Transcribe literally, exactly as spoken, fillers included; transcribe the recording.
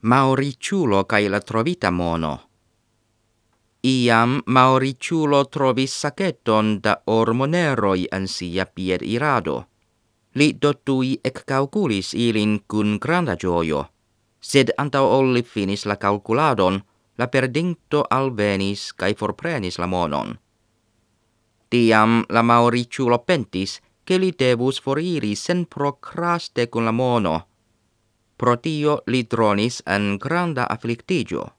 Mauriciulo cae la trovita mono. Iam Mauriciulo trovis saceton da ormoneroi en sia pied irado. Li dotui ec calculis ilin cun granda gioio, sed antau olli finis la calculadon, la perdinto alvenis cae forprenis la monon. Tiam la Mauriciulo pentis, che li devus foriri sen procraste cun la mono. Pro tio li dronis en granda afflictigio.